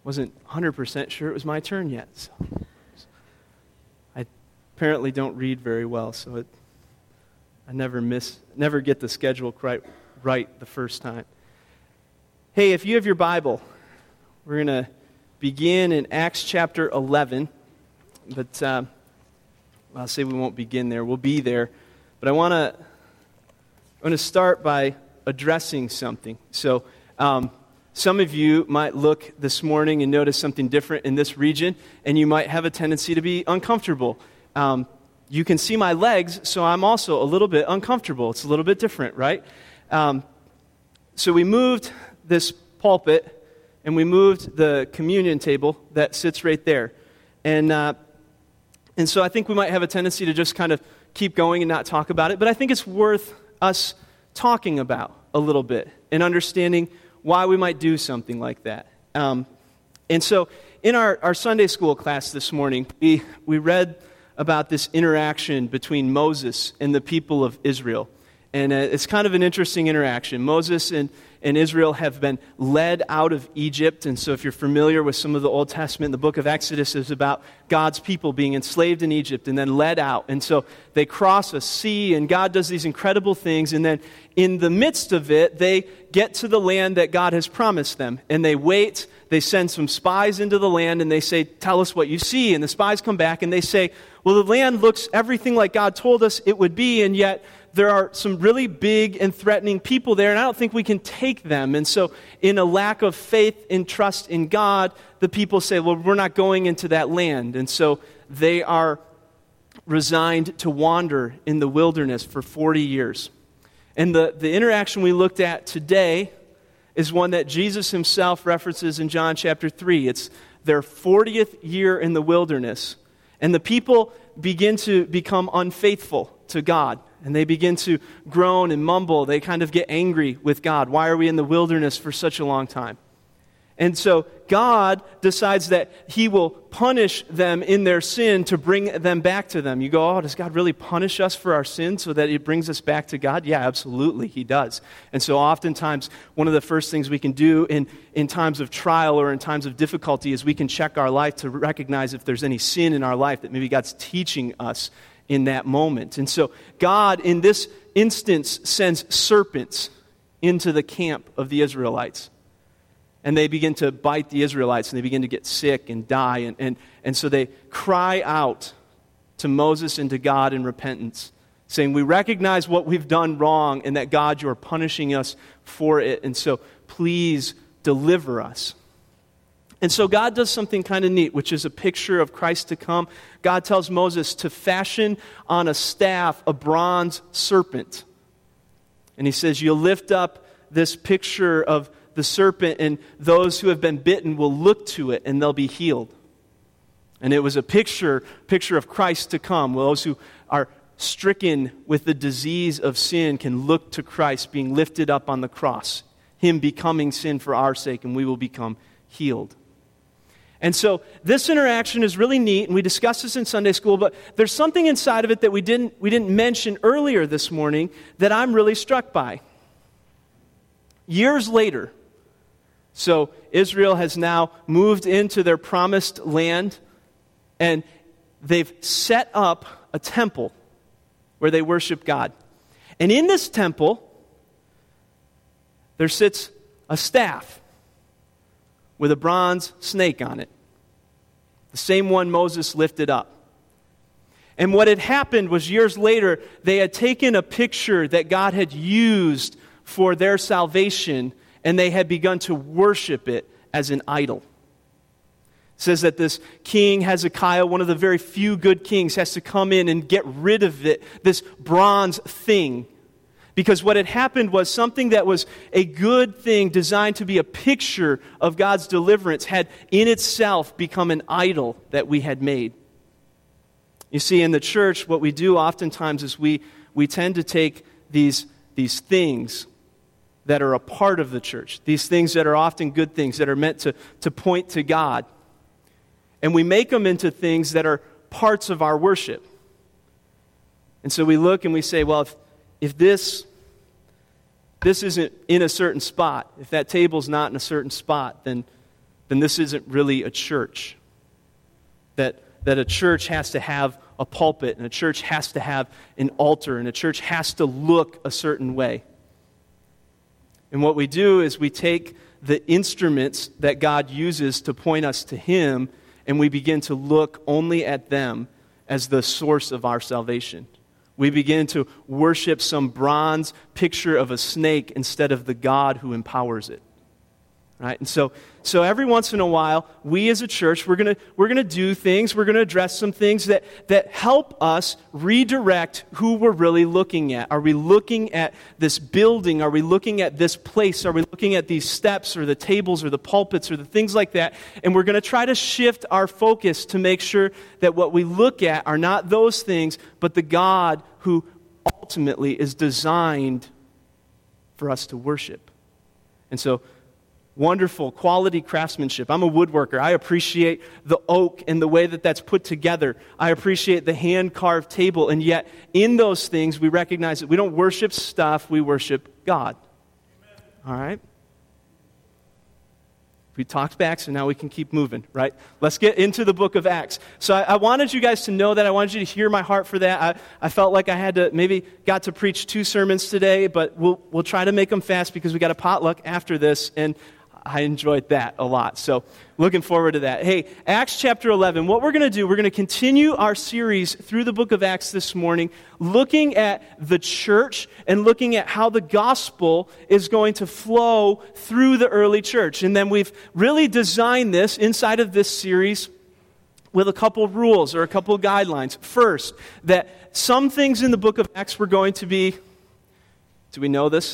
wasn't 100% sure it was my turn yet. So I apparently don't read very well, so I never get the schedule quite right the first time. Hey, if you have your Bible, we're going to begin in Acts chapter 11, but I'll say we won't begin there. We'll be there, but I want to start by addressing something. So some of you might look this morning and notice something different in this region, and you might have a tendency to be uncomfortable. You can see my legs, so I'm also a little bit uncomfortable. It's a little bit different, right? So we moved this pulpit, and we moved the communion table that sits right there. And so I think we might have a tendency to just kind of keep going and not talk about it, but I think it's worth us talking about a little bit and understanding why we might do something like that. And so in our Sunday school class this morning, we read about this interaction between Moses and the people of Israel. And it's kind of an interesting interaction. Moses and Israel have been led out of Egypt. And so if you're familiar with some of the Old Testament, the book of Exodus is about God's people being enslaved in Egypt and then led out. And so they cross a sea, and God does these incredible things. And then in the midst of it, they get to the land that God has promised them. And they wait. They send some spies into the land, and they say, "Tell us what you see." And the spies come back, and they say, "Well, the land looks everything like God told us it would be, and yet there are some really big and threatening people there, and I don't think we can take them." And so in a lack of faith and trust in God, the people say, "Well, we're not going into that land." And so they are resigned to wander in the wilderness for 40 years. And the interaction we looked at today is one that Jesus himself references in John chapter 3. It's their 40th year in the wilderness. And the people begin to become unfaithful to God. And they begin to groan and mumble. They kind of get angry with God. Why are we in the wilderness for such a long time? And so God decides that he will punish them in their sin to bring them back to them. You go, "Oh, does God really punish us for our sin so that it brings us back to God?" Yeah, absolutely, he does. And so oftentimes, one of the first things we can do in times of trial or in times of difficulty is we can check our life to recognize if there's any sin in our life that maybe God's teaching us in that moment. And so God, in this instance, sends serpents into the camp of the Israelites. And they begin to bite the Israelites, and they begin to get sick and die. And so they cry out to Moses and to God in repentance, saying, "We recognize what we've done wrong, and that, God, you are punishing us for it. And so please deliver us." And so God does something kind of neat, which is a picture of Christ to come. God tells Moses to fashion on a staff a bronze serpent. And he says, "You'll lift up this picture of the serpent, and those who have been bitten will look to it, and they'll be healed." And it was a picture of Christ to come. Those who are stricken with the disease of sin can look to Christ being lifted up on the cross, him becoming sin for our sake, and we will become healed. And so this interaction is really neat, and we discussed this in Sunday school, but there's something inside of it that we didn't mention earlier this morning that I'm really struck by. Years later, so Israel has now moved into their promised land, and they've set up a temple where they worship God. And in this temple, there sits a staff with a bronze snake on it. The same one Moses lifted up. And what had happened was years later, they had taken a picture that God had used for their salvation, and they had begun to worship it as an idol. It says that this king Hezekiah, one of the very few good kings, has to come in and get rid of it, this bronze thing. Because what had happened was something that was a good thing designed to be a picture of God's deliverance had in itself become an idol that we had made. You see, in the church, what we do oftentimes is we tend to take these things that are a part of the church, these things that are often good things that are meant to point to God, and we make them into things that are parts of our worship. And so we look and we say, well, if this isn't in a certain spot, if that table's not in a certain spot, then then this isn't really a church. That a church has to have a pulpit, and a church has to have an altar, and a church has to look a certain way. And what we do is we take the instruments that God uses to point us to Him, and we begin to look only at them as the source of our salvation. We begin to worship some bronze picture of a snake instead of the God who empowers it. Right? And so every once in a while, we as a church, we're gonna do things, we're gonna address some things that help us redirect who we're really looking at. Are we looking at this building? Are we looking at this place? Are we looking at these steps or the tables or the pulpits or the things like that? And we're gonna try to shift our focus to make sure that what we look at are not those things, but the God who ultimately is designed for us to worship. And so, wonderful quality craftsmanship. I'm a woodworker. I appreciate the oak and the way that that's put together. I appreciate the hand-carved table. And yet, in those things, we recognize that we don't worship stuff, we worship God. Amen. All right? We talked back, so now we can keep moving, right? Let's get into the book of Acts. So I wanted you guys to know that. I wanted you to hear my heart for that. I felt like I had to, maybe got to preach 2 sermons today, but we'll try to make them fast because we got a potluck after this, and I enjoyed that a lot. So looking forward to that. Hey, Acts chapter 11, what we're going to do, we're going to continue our series through the book of Acts this morning, looking at the church and looking at how the gospel is going to flow through the early church. And then we've really designed this inside of this series with a couple rules or a couple guidelines. First, that some things in the book of Acts were going to be, do we know this?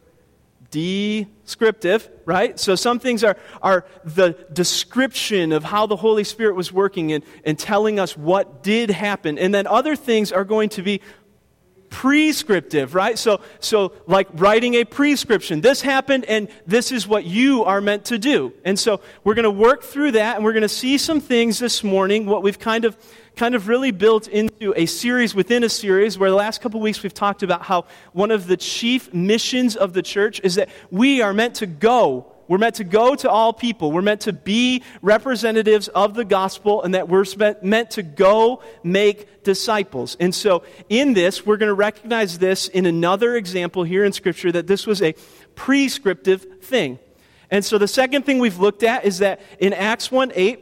Descriptive, right? So some things are the description of how the Holy Spirit was working and telling us what did happen. And then other things are going to be prescriptive, right? So like writing a prescription. This happened and this is what you are meant to do. And so we're going to work through that and we're going to see some things this morning, what we've kind of really built into a series within a series, where the last couple weeks we've talked about how one of the chief missions of the church is that we are meant to go. We're meant to go to all people. We're meant to be representatives of the gospel, and that we're meant to go make disciples. And so in this, we're going to recognize this in another example here in Scripture, that this was a prescriptive thing. And so the second thing we've looked at is that in Acts 1:8,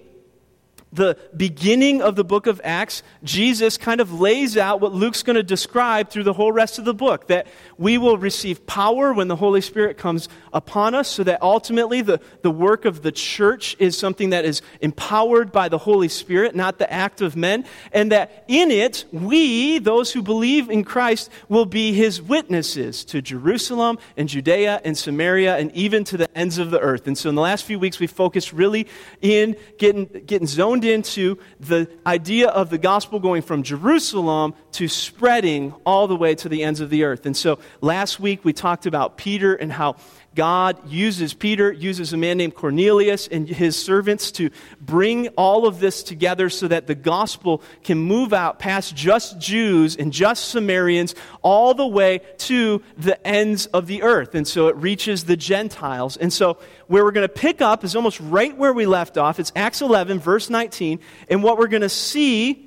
the beginning of the book of Acts, Jesus kind of lays out what Luke's going to describe through the whole rest of the book, that we will receive power when the Holy Spirit comes upon us, so that ultimately the work of the church is something that is empowered by the Holy Spirit, not the act of men, and that in it, we, those who believe in Christ, will be His witnesses to Jerusalem and Judea and Samaria and even to the ends of the earth. And so in the last few weeks, we focused really in getting zoned into the idea of the gospel going from Jerusalem to spreading all the way to the ends of the earth. And so last week we talked about Peter and how God uses a man named Cornelius and his servants to bring all of this together so that the gospel can move out past just Jews and just Samaritans all the way to the ends of the earth. And so it reaches the Gentiles. And so where we're going to pick up is almost right where we left off. It's Acts 11, verse 19. And what we're going to see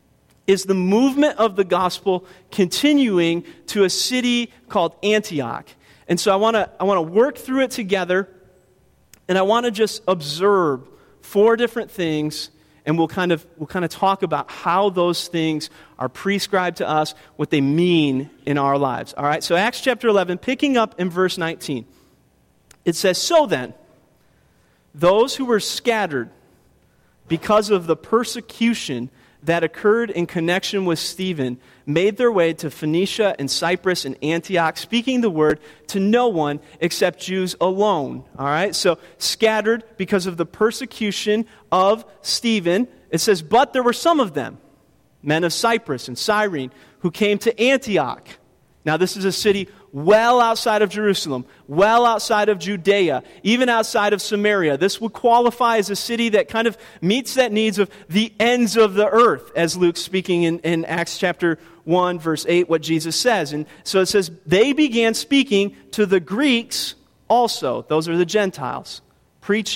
is the movement of the gospel continuing to a city called Antioch. And so I want to work through it together, and I want to just observe 4 different things, and we'll kind of talk about how those things are prescribed to us, what they mean in our lives. All right, so Acts chapter 11, picking up in verse 19. It says, "So then, those who were scattered because of the persecution that occurred in connection with Stephen made their way to Phoenicia and Cyprus and Antioch, speaking the word to no one except Jews alone." All right, so scattered because of the persecution of Stephen. It says, "But there were some of them, men of Cyprus and Cyrene, who came to Antioch." Now this is a city well outside of Jerusalem, well outside of Judea, even outside of Samaria. This would qualify as a city that kind of meets that needs of the ends of the earth, as Luke's speaking in Acts chapter 1, verse 8, what Jesus says. And so it says, "They began speaking to the Greeks also," those are the Gentiles, preaching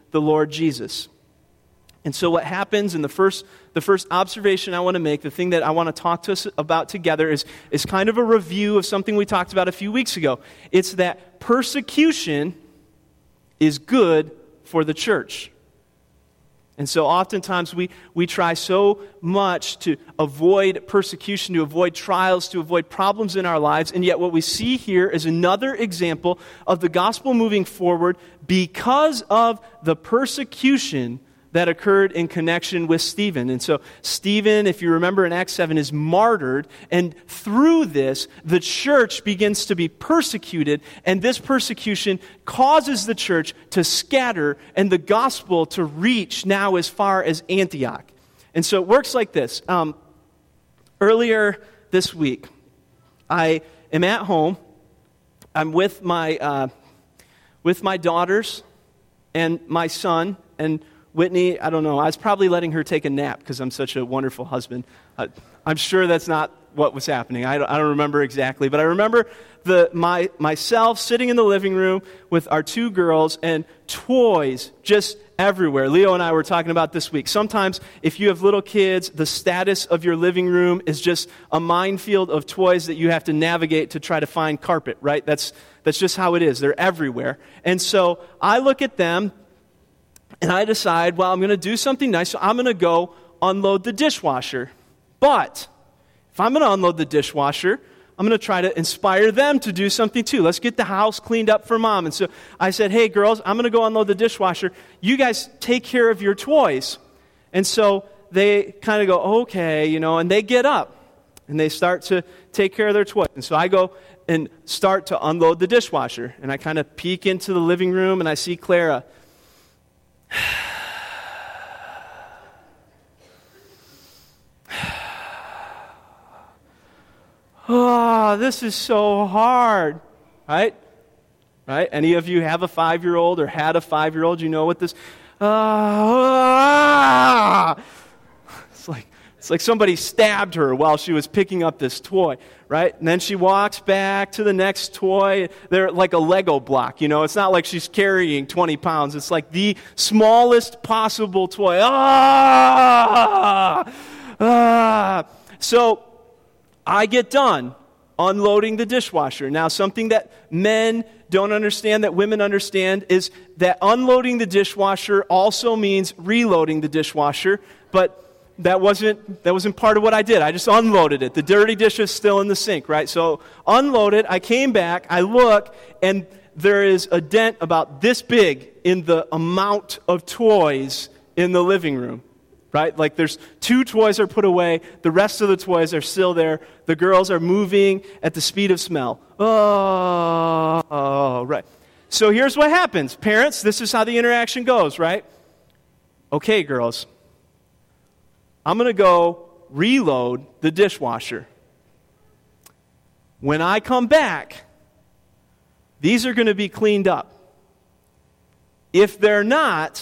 the Lord Jesus. And so what happens in the first observation I want to make, the thing that I want to talk to us about together is kind of a review of something we talked about a few weeks ago. It's that persecution is good for the church. And so oftentimes we try so much to avoid persecution, to avoid trials, to avoid problems in our lives, and yet what we see here is another example of the gospel moving forward because of the persecution that occurred in connection with Stephen. And so Stephen, if you remember in Acts 7, is martyred, and through this, the church begins to be persecuted, and this persecution causes the church to scatter and the gospel to reach now as far as Antioch. And so it works like this. Earlier this week, I am at home. I'm with my daughters and my son, and Whitney, I don't know, I was probably letting her take a nap because I'm such a wonderful husband. I'm sure that's not what was happening. I don't remember exactly, but I remember myself sitting in the living room with our two girls and toys just everywhere. Leo and I were talking about this week. Sometimes if you have little kids, the status of your living room is just a minefield of toys that you have to navigate to try to find carpet, right? That's just how it is. They're everywhere. And so I look at them, and I decide, well, I'm going to do something nice, so I'm going to go unload the dishwasher. But if I'm going to unload the dishwasher, I'm going to try to inspire them to do something too. Let's get the house cleaned up for Mom. And so I said, hey, girls, I'm going to go unload the dishwasher. You guys take care of your toys. And so they kind of go, okay, and they get up, and they start to take care of their toys. And so I go and start to unload the dishwasher. And I kind of peek into the living room, and I see Clara. Oh, this is so hard, right? Right? Any of you have a 5-year-old or had a 5-year-old? You know what this? It's like somebody stabbed her while she was picking up this toy, right? And then she walks back to the next toy. They're like a Lego block, It's not like she's carrying 20 pounds. It's like the smallest possible toy. So I get done unloading the dishwasher. Now, something that men don't understand, that women understand, is that unloading the dishwasher also means reloading the dishwasher, but that wasn't part of what I did. I just unloaded it. The dirty dish is still in the sink, right? So unload it. I came back. I look, and there is a dent about this big in the amount of toys in the living room, right? Like there's 2 toys are put away. The rest of the toys are still there. The girls are moving at the speed of smell. Oh, right. So here's what happens. Parents, this is how the interaction goes, right? Okay, girls. I'm going to go reload the dishwasher. When I come back, these are going to be cleaned up. If they're not,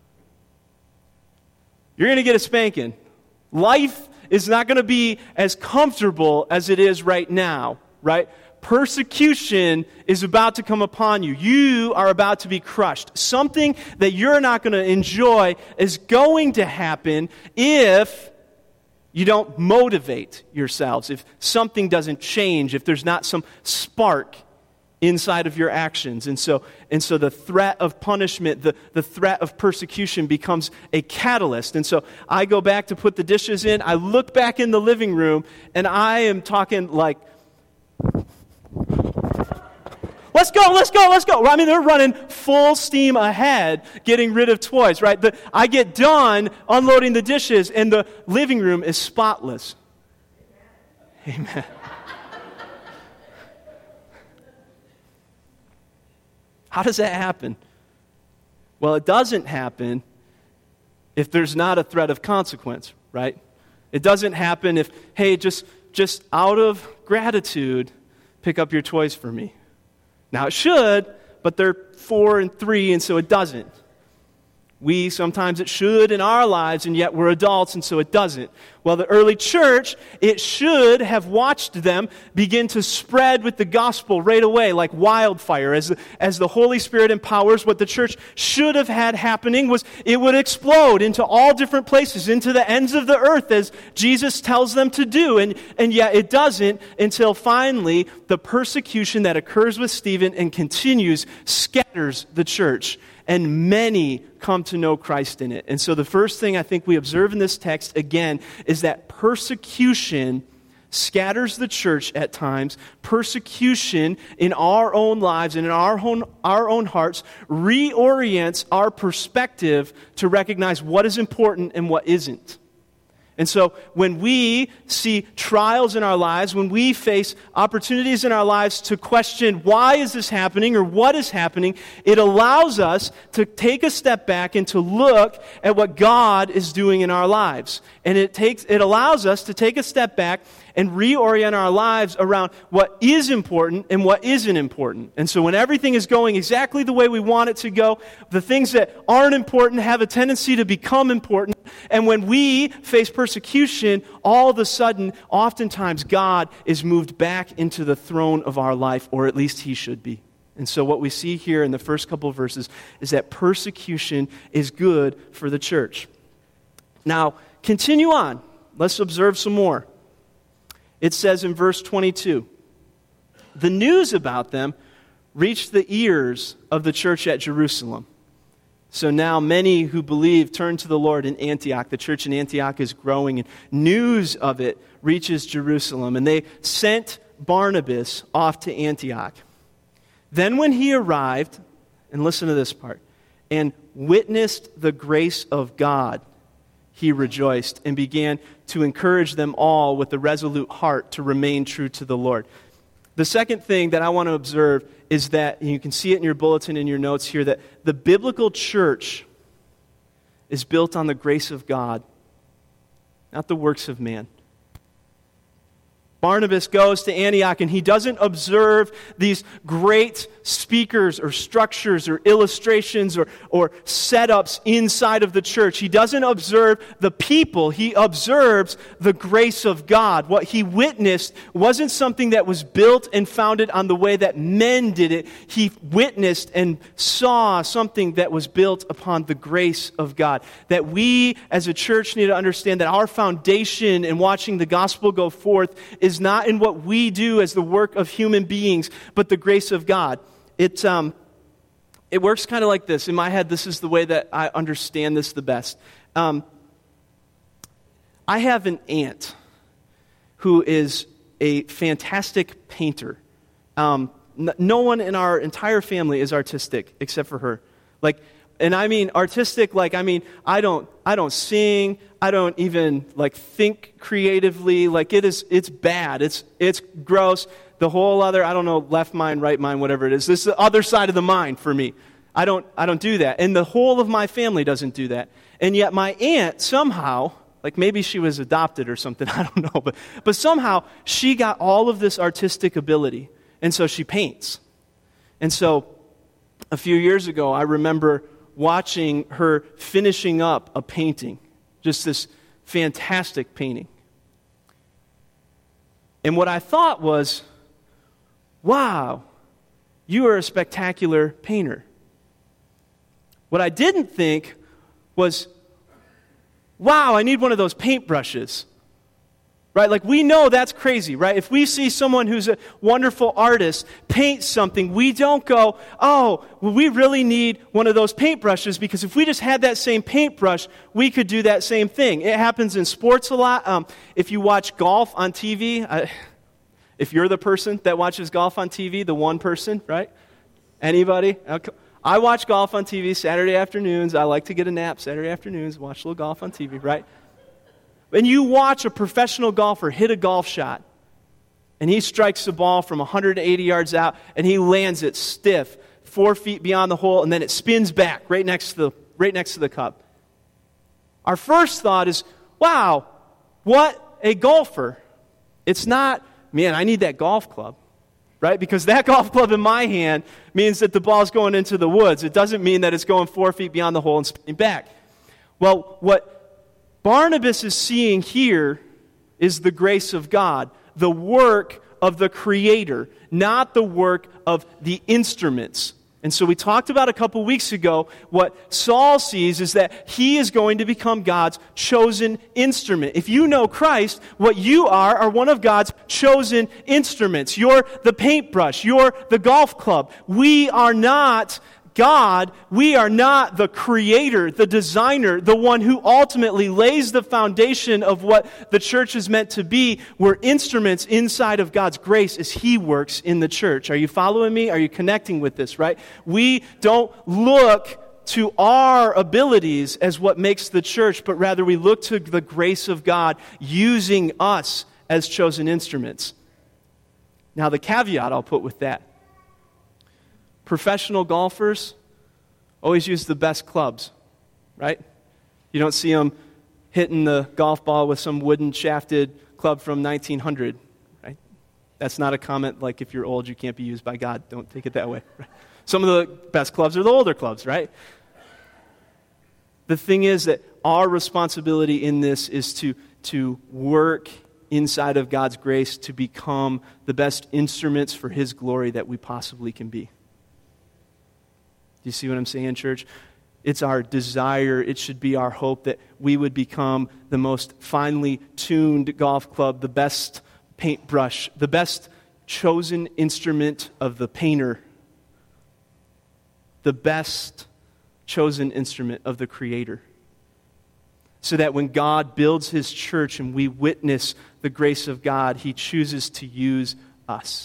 you're going to get a spanking. Life is not going to be as comfortable as it is right now, right? Persecution is about to come upon you. You are about to be crushed. Something that you're not going to enjoy is going to happen if you don't motivate yourselves, if something doesn't change, if there's not some spark inside of your actions. And so the threat of punishment, the threat of persecution becomes a catalyst. And so I go back to put the dishes in. I look back in the living room, and I am talking like, let's go. I mean, they're running full steam ahead, getting rid of toys, right? I get done unloading the dishes, and the living room is spotless. Amen. How does that happen? Well, it doesn't happen if there's not a threat of consequence, right? It doesn't happen if, hey, just out of gratitude, pick up your toys for me. Now, it should, but they're 4 and 3, and so it doesn't. Sometimes it should in our lives, and yet we're adults, and so it doesn't. Well, the early church, it should have watched them begin to spread with the gospel right away, like wildfire. As the Holy Spirit empowers, what the church should have had happening was it would explode into all different places, into the ends of the earth, as Jesus tells them to do. And yet it doesn't until finally the persecution that occurs with Stephen and continues scatters the church. And many come to know Christ in it. And so the first thing I think we observe in this text, again, is that persecution scatters the church at times. Persecution in our own lives and in our own hearts reorients our perspective to recognize what is important and what isn't. And so when we see trials in our lives, when we face opportunities in our lives to question why is this happening or what is happening, it allows us to take a step back and to look at what God is doing in our lives. And it allows us to take a step back and reorient our lives around what is important and what isn't important. And so when everything is going exactly the way we want it to go, the things that aren't important have a tendency to become important. And when we face persecution, all of a sudden, oftentimes God is moved back into the throne of our life, or at least He should be. And so what we see here in the first couple of verses is that persecution is good for the church. Now, continue on. Let's observe some more. It says in verse 22, the news about them reached the ears of the church at Jerusalem. So now many who believe turn to the Lord in Antioch. The church in Antioch is growing, and news of it reaches Jerusalem. And they sent Barnabas off to Antioch. Then when he arrived, and listen to this part, and witnessed the grace of God, he rejoiced and began to encourage them all with a resolute heart to remain true to the Lord. The second thing that I want to observe is that, and you can see it in your bulletin, in your notes here, that the biblical church is built on the grace of God, not the works of man. Barnabas goes to Antioch, and he doesn't observe these great speakers or structures or illustrations or setups inside of the church. He doesn't observe the people. He observes the grace of God. What he witnessed wasn't something that was built and founded on the way that men did it. He witnessed and saw something that was built upon the grace of God. That we as a church need to understand that our foundation in watching the gospel go forth is not in what we do as the work of human beings, but the grace of God. It works kind of like this. In my head, this is the way that I understand this the best. I have an aunt who is a fantastic painter. No one in our entire family is artistic except for her. And I mean artistic, I don't sing, I don't even think creatively. It's bad. It's gross. The whole other, I don't know, left mind, right mind, whatever it is. This is the other side of the mind for me. I don't do that. And the whole of my family doesn't do that. And yet my aunt somehow, maybe she was adopted or something, I don't know, but somehow she got all of this artistic ability. And so she paints. And so a few years ago, I remember watching her finishing up a painting, just this fantastic painting. And what I thought was, wow, you are a spectacular painter. What I didn't think was, wow, I need one of those paintbrushes. Right? We know that's crazy, right? If we see someone who's a wonderful artist paint something, we don't go, oh, well, we really need one of those paintbrushes, because if we just had that same paintbrush, we could do that same thing. It happens in sports a lot. If you watch golf on TV, if you're the person that watches golf on TV, the one person, right? Anybody? Okay. I watch golf on TV Saturday afternoons. I like to get a nap Saturday afternoons, watch a little golf on TV, right? And you watch a professional golfer hit a golf shot, and he strikes the ball from 180 yards out, and he lands it stiff, 4 feet beyond the hole, and then it spins back right next to the cup. Our first thought is, wow, what a golfer. It's not, man, I need that golf club. right? Because that golf club in my hand means that the ball's going into the woods. It doesn't mean that it's going 4 feet beyond the hole and spinning back. Well, what Barnabas is seeing here is the grace of God, the work of the Creator, not the work of the instruments. And so we talked about a couple weeks ago, what Saul sees is that he is going to become God's chosen instrument. If you know Christ, what you are one of God's chosen instruments. You're the paintbrush. You're the golf club. We are not God. We are not the creator, the designer, the one who ultimately lays the foundation of what the church is meant to be. We're instruments inside of God's grace as He works in the church. Are you following me? Are you connecting with this, right? We don't look to our abilities as what makes the church, but rather we look to the grace of God using us as chosen instruments. Now, the caveat I'll put with that: professional golfers always use the best clubs, right? You don't see them hitting the golf ball with some wooden shafted club from 1900, right? That's not a comment like if you're old, you can't be used by God. Don't take it that way. Right? Some of the best clubs are the older clubs, right? The thing is that our responsibility in this is to work inside of God's grace to become the best instruments for His glory that we possibly can be. Do you see what I'm saying, church? It's our desire, it should be our hope that we would become the most finely tuned golf club, the best paintbrush, the best chosen instrument of the painter, the best chosen instrument of the Creator. So that when God builds His church and we witness the grace of God, He chooses to use us.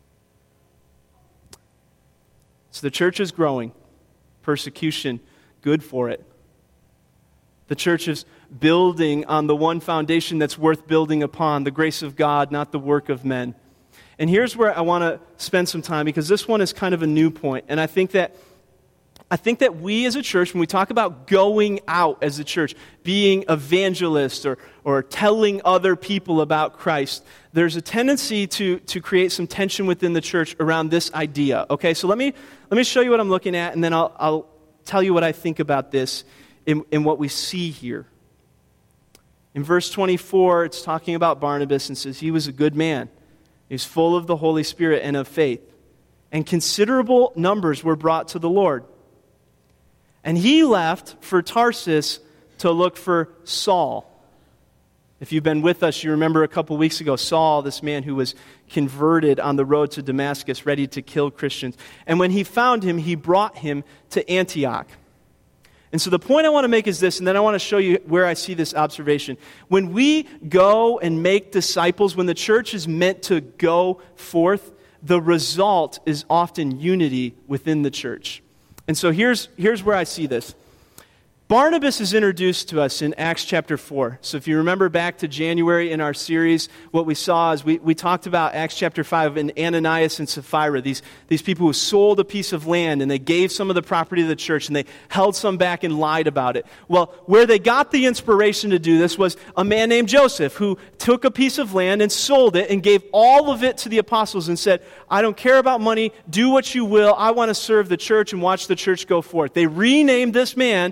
So the church is growing. Persecution, good for it. The church is building on the one foundation that's worth building upon, the grace of God, not the work of men. And here's where I want to spend some time, because this one is kind of a new point. And I think that we as a church, when we talk about going out as a church, being evangelists or telling other people about Christ, there's a tendency to create some tension within the church around this idea. Okay, so let me show you what I'm looking at, and then I'll tell you what I think about this in what we see here. In verse 24, it's talking about Barnabas and says he was a good man. He was full of the Holy Spirit and of faith. And considerable numbers were brought to the Lord. And he left for Tarsus to look for Saul. If you've been with us, you remember a couple weeks ago, Saul, this man who was converted on the road to Damascus, ready to kill Christians. And when he found him, he brought him to Antioch. And so the point I want to make is this, and then I want to show you where I see this observation. When we go and make disciples, when the church is meant to go forth, the result is often unity within the church. And so here's where I see this. Barnabas is introduced to us in Acts chapter 4. So if you remember back to January in our series, what we saw is we talked about Acts chapter 5 and Ananias and Sapphira, these people who sold a piece of land and they gave some of the property to the church and they held some back and lied about it. Well, where they got the inspiration to do this was a man named Joseph who took a piece of land and sold it and gave all of it to the apostles and said, I don't care about money, do what you will, I want to serve the church and watch the church go forth. They renamed this man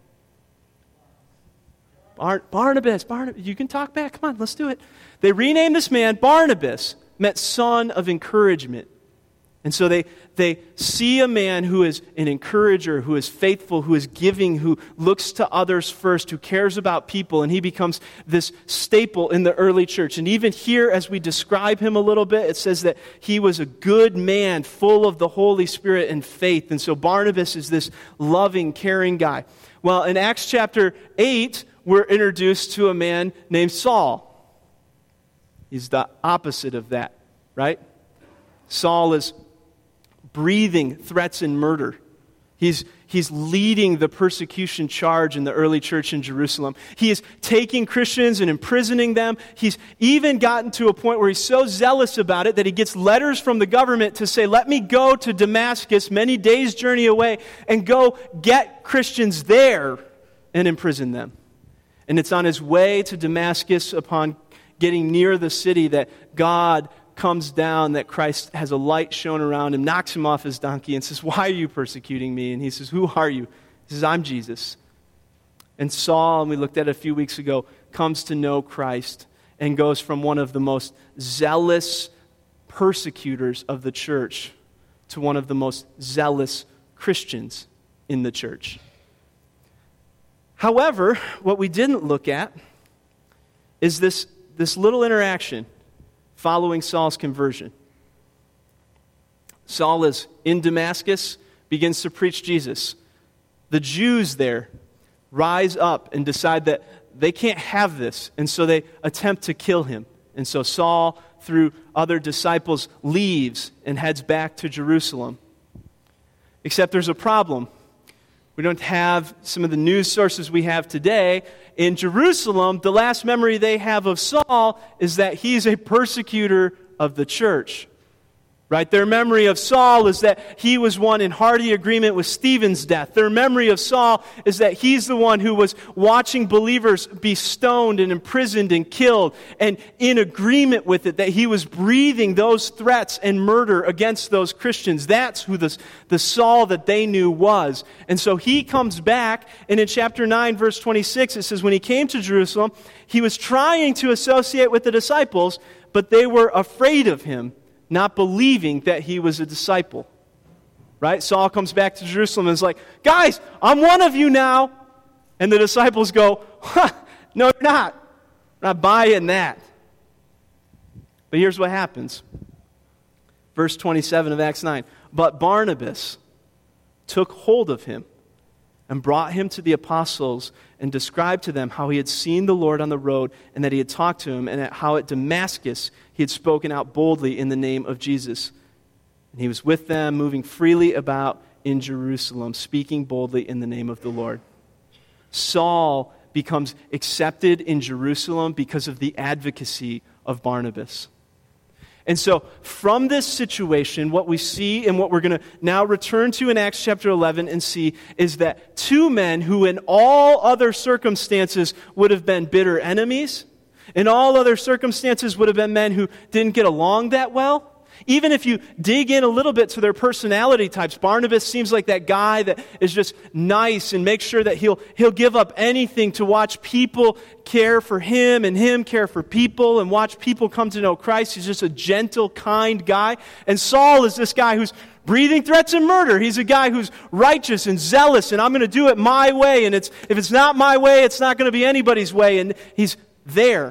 Barnabas, you can talk back. Come on, let's do it. They renamed this man Barnabas, meant son of encouragement. And so they see a man who is an encourager, who is faithful, who is giving, who looks to others first, who cares about people, and he becomes this staple in the early church. And even here, as we describe him a little bit, it says that he was a good man, full of the Holy Spirit and faith. And so Barnabas is this loving, caring guy. Well, in Acts chapter 8, we're introduced to a man named Saul. He's the opposite of that, right? Saul is breathing threats and murder. He's leading the persecution charge in the early church in Jerusalem. He is taking Christians and imprisoning them. He's even gotten to a point where he's so zealous about it that he gets letters from the government to say, let me go to Damascus, many days' journey away, and go get Christians there and imprison them. And it's on his way to Damascus, upon getting near the city, that God comes down that Christ has a light shone around him, knocks him off his donkey, and says, "Why are you persecuting me?" And he says, "Who are you?" He says, "I'm Jesus." And Saul, and we looked at it a few weeks ago, comes to know Christ and goes from one of the most zealous persecutors of the church to one of the most zealous Christians in the church. However, what we didn't look at is this little interaction following Saul's conversion. Saul is in Damascus, begins to preach Jesus. The Jews there rise up and decide that they can't have this, and so they attempt to kill him. And so Saul, through other disciples, leaves and heads back to Jerusalem. Except there's a problem. We don't have some of the news sources we have today. In Jerusalem, the last memory they have of Saul is that he's a persecutor of the church. Right? Their memory of Saul is that he was one in hearty agreement with Stephen's death. Their memory of Saul is that he's the one who was watching believers be stoned and imprisoned and killed, and in agreement with it, that he was breathing those threats and murder against those Christians. That's who the Saul that they knew was. And so he comes back, and in chapter 9, verse 26, it says, when he came to Jerusalem, he was trying to associate with the disciples, but they were afraid of him, not believing that he was a disciple. Right? Saul comes back to Jerusalem and is like, "Guys, I'm one of you now." And the disciples go, "No, you're not. We're not buying that." But here's what happens. Verse 27 of Acts 9. But Barnabas took hold of him and brought him to the apostles and described to them how he had seen the Lord on the road and that he had talked to him, and that how at Damascus he had spoken out boldly in the name of Jesus. And he was with them, moving freely about in Jerusalem, speaking boldly in the name of the Lord. Saul becomes accepted in Jerusalem because of the advocacy of Barnabas. And so, from this situation, what we see and what we're going to now return to in Acts chapter 11 and see is that two men who in all other circumstances would have been bitter enemies, in all other circumstances would have been men who didn't get along that well. Even if you dig in a little bit to their personality types, Barnabas seems like that guy that is just nice and makes sure that he'll give up anything to watch people care for him and him care for people and watch people come to know Christ. He's just a gentle, kind guy. And Saul is this guy who's breathing threats and murder. He's a guy who's righteous and zealous, and I'm going to do it my way. And if it's not my way, it's not going to be anybody's way. And he's there.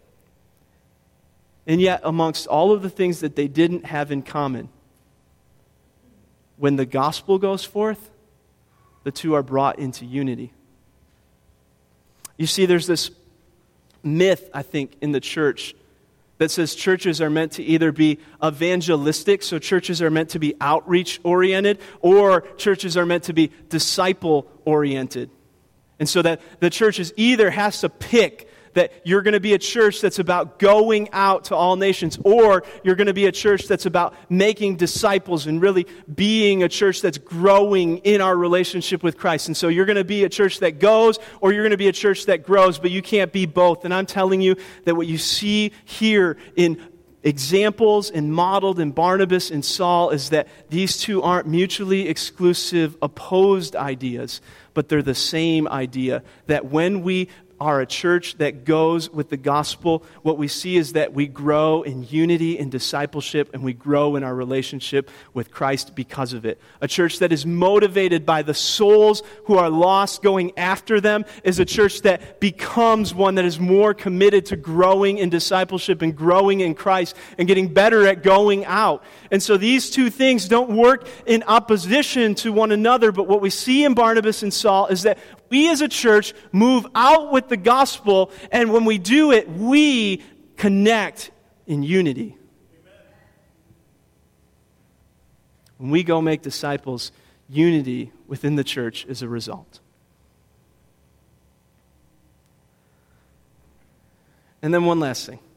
And yet, amongst all of the things that they didn't have in common, when the gospel goes forth, the two are brought into unity. You see, there's this myth, I think, in the church that says churches are meant to either be evangelistic, so churches are meant to be outreach-oriented, or churches are meant to be disciple-oriented. And so that the church either has to pick that you're going to be a church that's about going out to all nations, or you're going to be a church that's about making disciples and really being a church that's growing in our relationship with Christ. And so you're going to be a church that goes, or you're going to be a church that grows, but you can't be both. And I'm telling you that what you see here in examples and modeled in Barnabas and Saul is that these two aren't mutually exclusive, opposed ideas, but they're the same idea, that when we are a church that goes with the gospel, what we see is that we grow in unity and discipleship, and we grow in our relationship with Christ because of it. A church that is motivated by the souls who are lost, going after them, is a church that becomes one that is more committed to growing in discipleship and growing in Christ and getting better at going out. And so these two things don't work in opposition to one another, but what we see in Barnabas and Saul is that we as a church move out with the gospel, and when we do it, we connect in unity. Amen. When we go make disciples, unity within the church is a result. And then one last thing.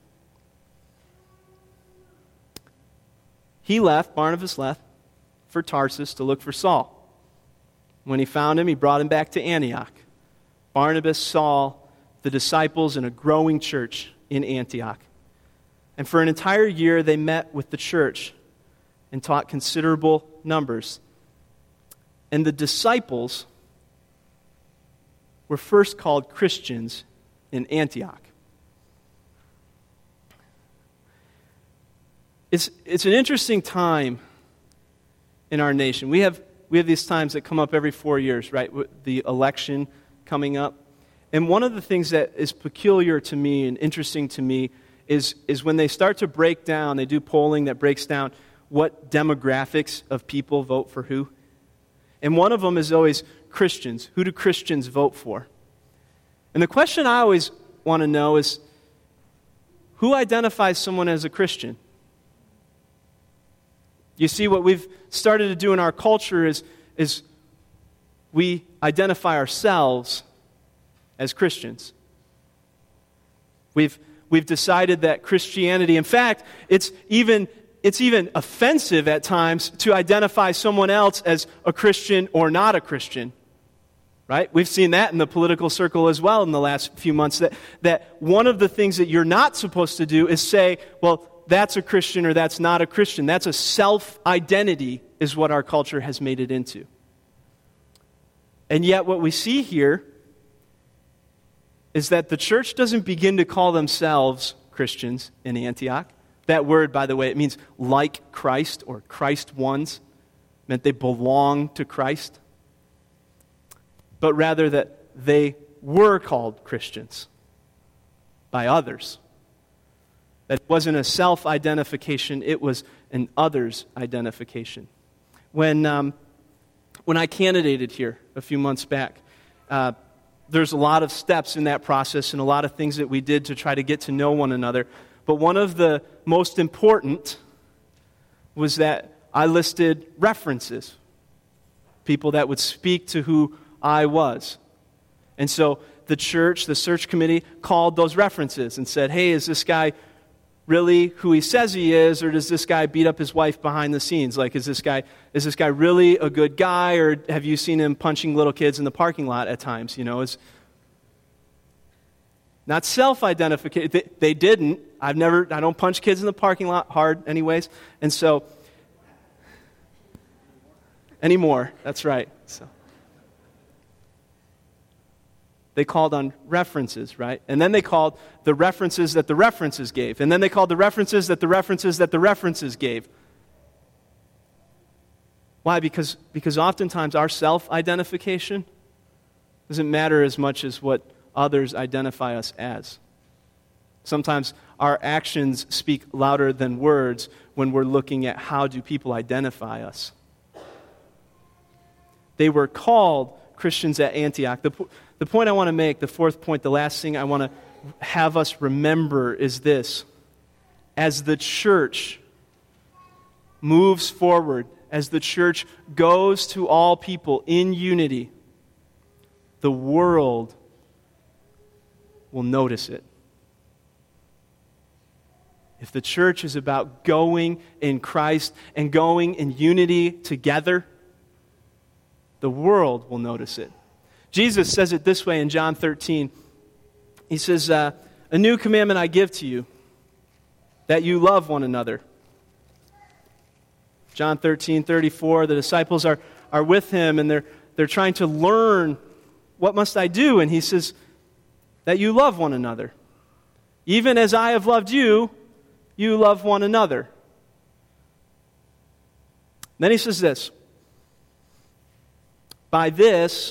Barnabas left for Tarsus to look for Saul. When he found him, he brought him back to Antioch. Barnabas saw the disciples in a growing church in Antioch. And for an entire year, they met with the church and taught considerable numbers. And the disciples were first called Christians in Antioch. It's an interesting time in our nation. We have these times that come up every 4 years, right? The election coming up. And one of the things that is peculiar to me and interesting to me is when they start to break down, they do polling that breaks down what demographics of people vote for who. And one of them is always Christians. Who do Christians vote for? And the question I always want to know is, who identifies someone as a Christian? You see, what we've started to do in our culture is we identify ourselves as Christians. We've decided that Christianity, in fact, it's even offensive at times to identify someone else as a Christian or not a Christian. Right? We've seen that in the political circle as well in the last few months, that one of the things that you're not supposed to do is say, well, that's a Christian or that's not a Christian. That's a self-identity is what our culture has made it into. And yet what we see here is that the church doesn't begin to call themselves Christians in Antioch. That word, by the way, it means like Christ or Christ ones. It meant they belong to Christ. But rather that they were called Christians by others. That it wasn't a self-identification, it was an others' identification. When I candidated here a few months back, there's a lot of steps in that process and a lot of things that we did to try to get to know one another. But one of the most important was that I listed references, people that would speak to who I was. And so the church, the search committee, called those references and said, hey, is this guy really who he says he is, or does this guy beat up his wife behind the scenes? Like, is this guy really a good guy, or have you seen him punching little kids in the parking lot at times? You know, it's not self-identification. They didn't. I don't punch kids in the parking lot hard anyways. And so, anymore. That's right. So they called on references, right? And then they called the references that the references gave. And then they called the references that the references that the references gave. Why? Because oftentimes our self-identification doesn't matter as much as what others identify us as. Sometimes our actions speak louder than words when we're looking at how do people identify us. They were called Christians at Antioch. The point I want to make, the fourth point, the last thing I want to have us remember is this. As the church moves forward, as the church goes to all people in unity, the world will notice it. If the church is about going in Christ and going in unity together, the world will notice it. Jesus says it this way in John 13. He says, a new commandment I give to you, that you love one another. John 13:34, the disciples are with him and they're trying to learn, what must I do? And he says, that you love one another. Even as I have loved you, you love one another. Then he says this, by this,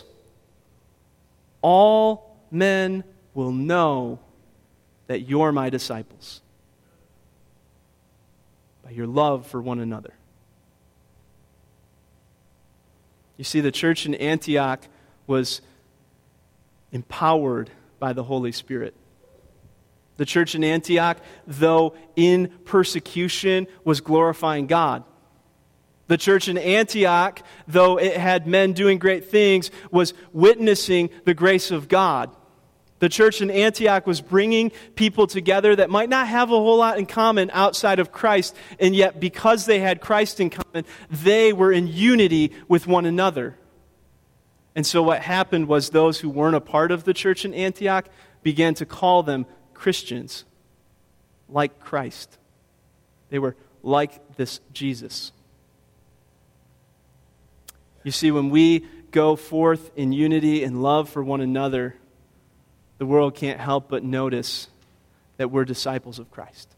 all men will know that you're my disciples. By your love for one another. You see, the church in Antioch was empowered by the Holy Spirit. The church in Antioch, though in persecution, was glorifying God. The church in Antioch, though it had men doing great things, was witnessing the grace of God. The church in Antioch was bringing people together that might not have a whole lot in common outside of Christ, and yet because they had Christ in common, they were in unity with one another. And so what happened was those who weren't a part of the church in Antioch began to call them Christians. like Christ. They were like this Jesus. You see, when we go forth in unity and love for one another, the world can't help but notice that we're disciples of Christ.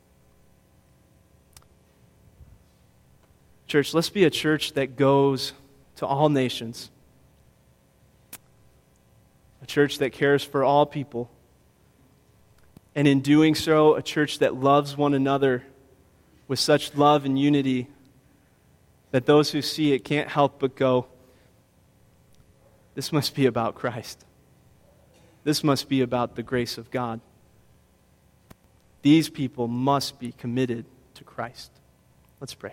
Church, let's be a church that goes to all nations. A church that cares for all people. And in doing so, a church that loves one another with such love and unity that those who see it can't help but go, this must be about Christ. This must be about the grace of God. These people must be committed to Christ. Let's pray.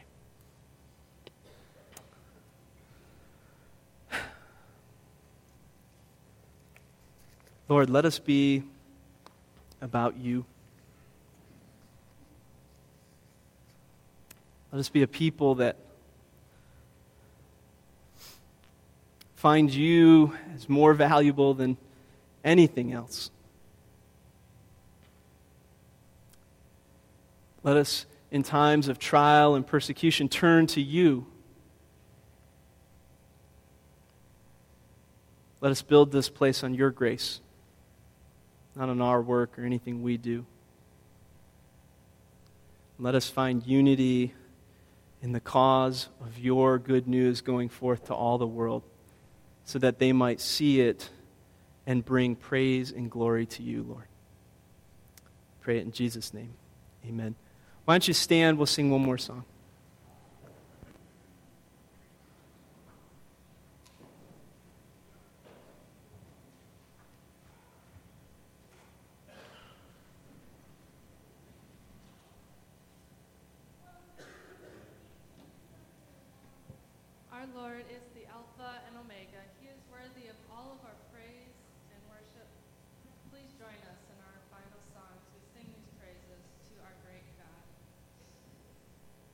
Lord, let us be about you. Let us be a people that find you as more valuable than anything else. Let us, in times of trial and persecution, turn to you. Let us build this place on your grace, not on our work or anything we do. Let us find unity in the cause of your good news going forth to all the world, so that they might see it and bring praise and glory to you, Lord. Pray it in Jesus' name. Amen. Why don't you stand? We'll sing one more song. Our Lord is the Alpha and Omega. He is worthy of all of our praise.